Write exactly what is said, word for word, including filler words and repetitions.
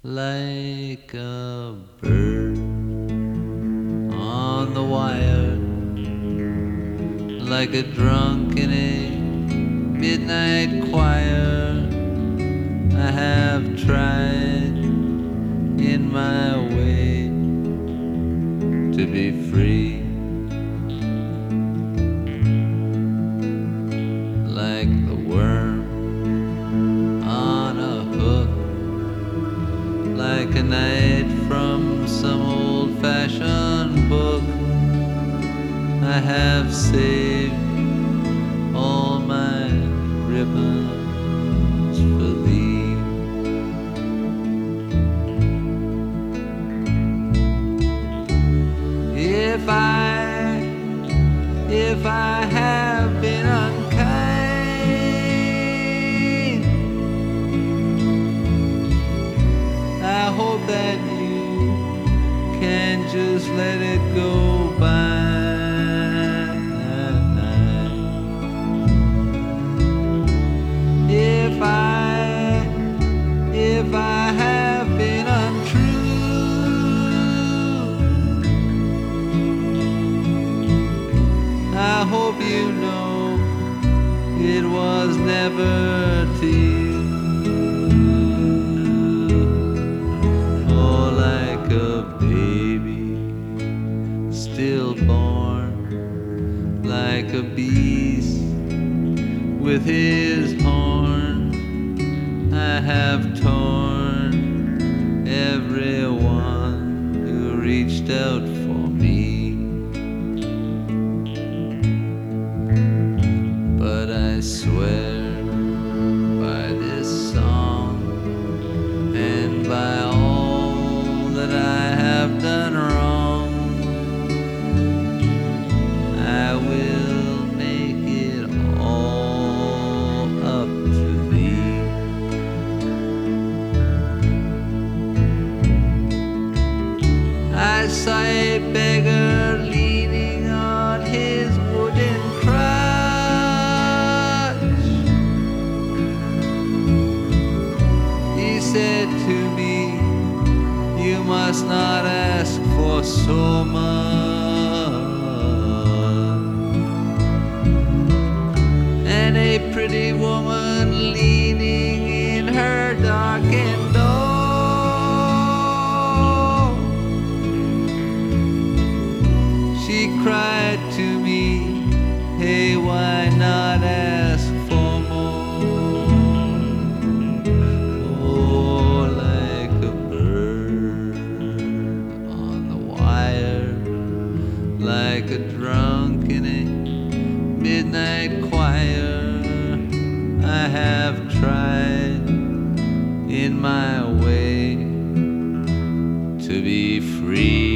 like a bird on the wire, like a drunk in a midnight choir. I have tried in my way to be free, like the worm on a hook, like a knight from some old-fashioned book. I have saved all my ribbons for thee. If I, if I have been unkind, I hope that you can just let it go by. If I, if I have been untrue, I hope you know it was never to you. Oh, like a baby stillborn, like a beast with his horn, I have torn everyone who reached out for me. But I swear by this song and by all that I have done wrong, I will make it all up to thee. I saw a beggar leaning on his wooden crutch. He said to me, you must not ask for so much. And a pretty woman leaning in her darkened door, she cried to me, hey, why not ask for more? Oh, like a bird on the wire, like a drunk in a midnight choir, I have tried in my way to be free.